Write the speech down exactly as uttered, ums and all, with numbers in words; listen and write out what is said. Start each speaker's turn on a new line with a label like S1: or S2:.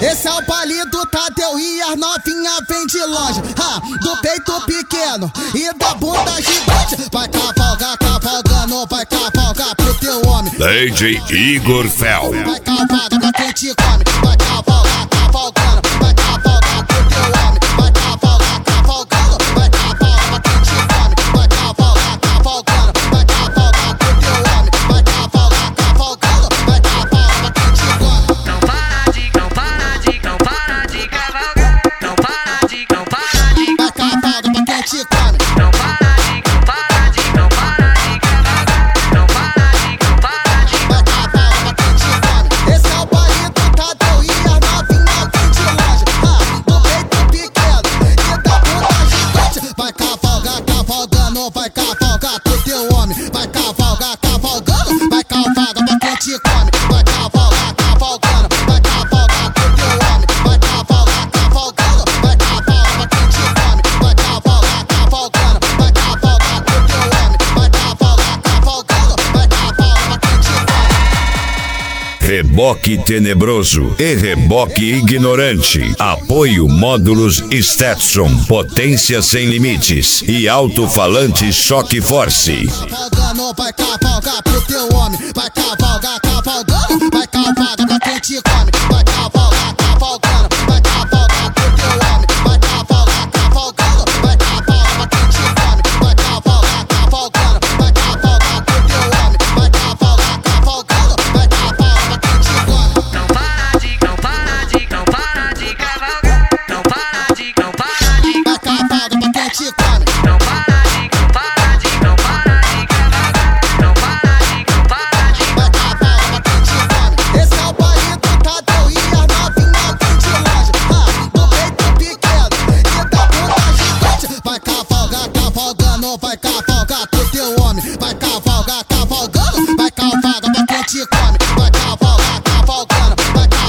S1: Esse é o palito Tadeu e as novinha vem de longe. Ha, do peito pequeno e da bunda gigante. Vai cavalgar, cavalgando, vai cavalgar pro teu homem.
S2: D J Igor Fel.
S1: Vai cavalgar pra quem te come. Vai cavalgar, cavalgando, vai cavalgar pro teu homem. Vai cavalgar, cavalgando, vai cavalgar pra quem te come. Vai cavalgar, cavalgando, vai cavalgar pro teu homem. Vai cavalgar, cavalgando, vai cavalgar pra quem te come.
S3: Não para de, não para de, não para de cavalgar. Não para de, não para de.
S1: Vai cavalgar pra quem te come.
S3: Não para de, não para de, não para de cavalgar. Não para de, não para de.
S1: Vai cavalgar pra quem te come. Esse é o palito Tadeu e as novinha vem de longe. Ha, do peito pequeno e da bunda gigante. Vai cavalgar, cavalgando, vai cavalgar pro teu homem. Vai cavalgar, cavalgando, vai cavalgar pra quem te come. Vai cavalgar, cavalgando, vai cavalgar pro teu homem. Vai cavalgar, cavalgando, vai cavalgar pra quem te come. Vai cavalgar, cavalgando, vai cavalgar pro teu homem. Vai cavalgar, cavalgando, vai cavalgar pra quem te come.
S2: Reboque tenebroso e reboque ignorante. Apoio módulos Stetson, potência sem limites e alto-falante Choque Force.
S1: Cavalgando, vai cavalgar pro teu homem. Vai cavalgar, cavalgando, vai cavalgar pra quem te come. Vai cavalgar, cavalgando, vai cavalgar pro teu homem. Vai cavalgar, cavalgando, vai cavalgar pra quem te come. Vai cavalgar, cavalgando, vai cavalgar pro teu homem. Vai cavalgar, cavalgando, vai cavalgar pra quem te come.
S3: Não para de, não para de, não para de cavalgar. Não para de, não para de.
S1: Vai cavalgar pra quem te come.
S3: Não para de, não para de, não para de cavalgar. Não para de, não para de.
S1: Vai cavalgar pra quem te come. Esse é o palito Tadeu e as novinha vem de longe. Ha, do peito pequeno e da bunda gigante. Vai cavalgar, cavalgando, vai cavalgar pro teu homem. Vai cavalgar, cavalgando, vai cavalgar pra quem te come. Vai cavalgar, cavalgando, vai cavalgar